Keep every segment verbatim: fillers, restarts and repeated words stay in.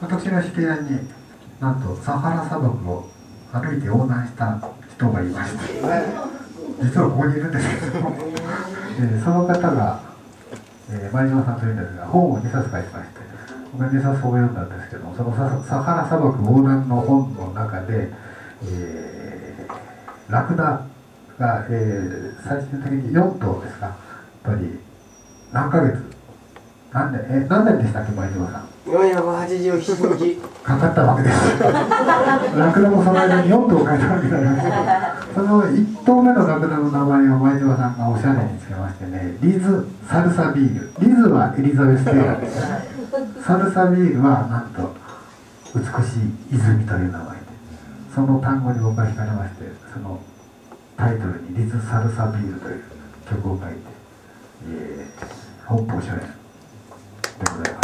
私の知り合いになんとサハラ砂漠を歩いて横断した人がいまして、実はここにいるんですけども、えー、その方が、えー、前島さんというんですが、本をにさつ書いてまして、僕はにさつを読んだんですけども、その サ, サハラ砂漠横断の本の中で、えー、ラクダが、えー、最終的によん頭ですか、やっぱり何ヶ月何年、え何年でしたっけ、前島さん。 よんひゃくはちじゅうななにちかかったわけです。ラクダもその間によん頭書いたわけなんですけど、そのいち頭目のラクダの名前を前島さんがおしゃれにつけましてね、リズ・サルサビール。リズはエリザベス・テイラーですね。サルサビールはなんと美しい泉という名前で、その単語に僕は惹かれまして、そのタイトルにリズ・サルサビールという曲を書いて、えー、本邦書園でございます。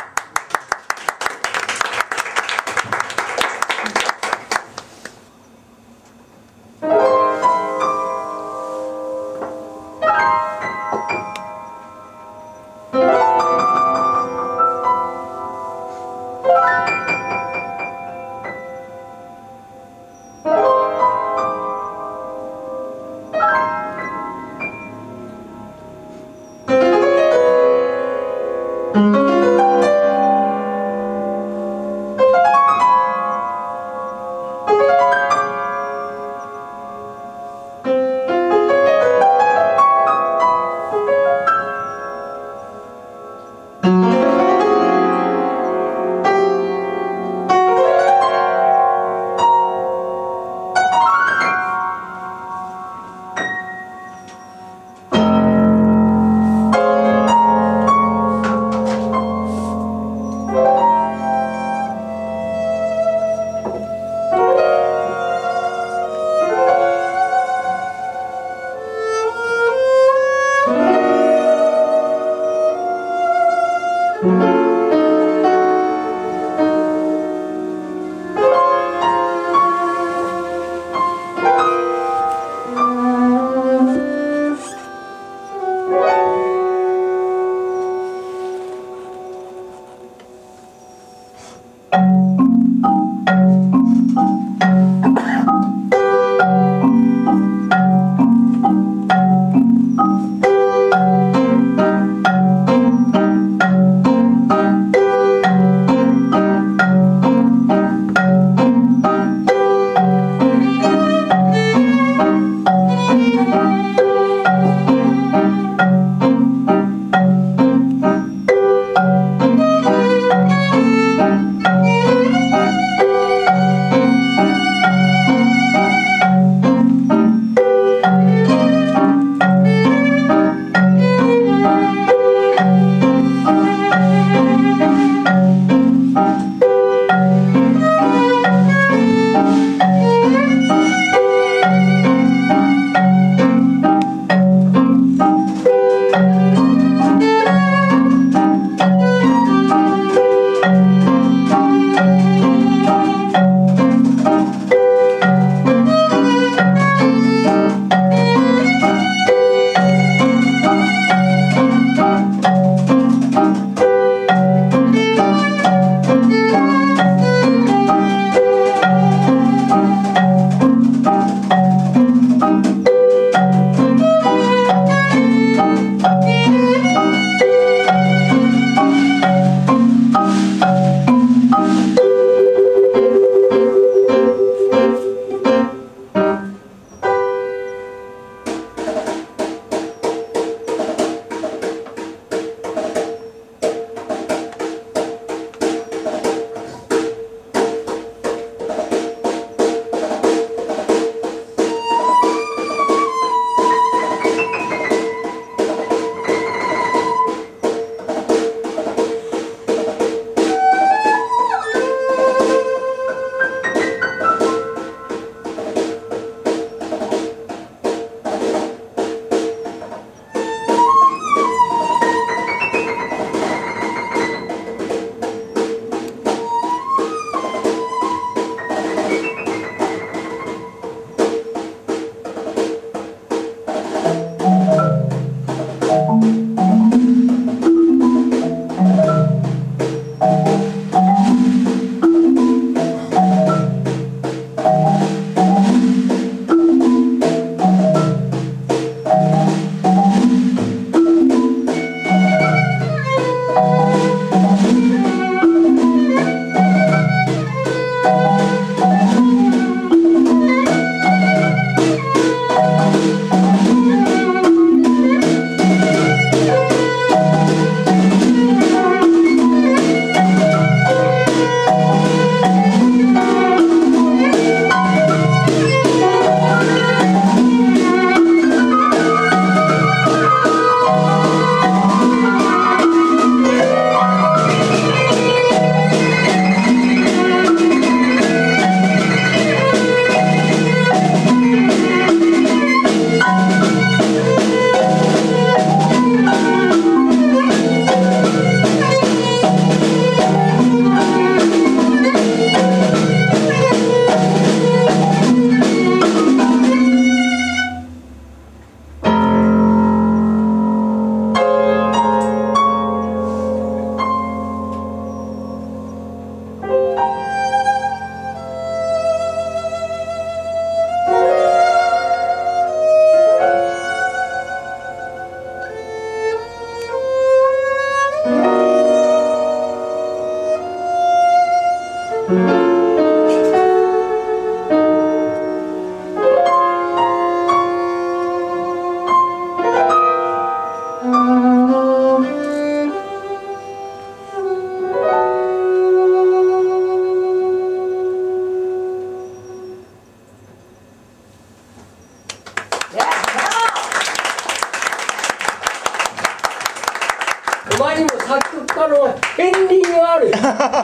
お前にも作曲家の片鱗がある。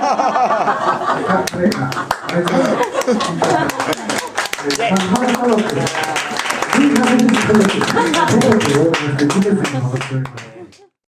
あれか、あれか。サハラ砂漠で、いい加減に戻って、どこで応援して、季節に戻ってるから。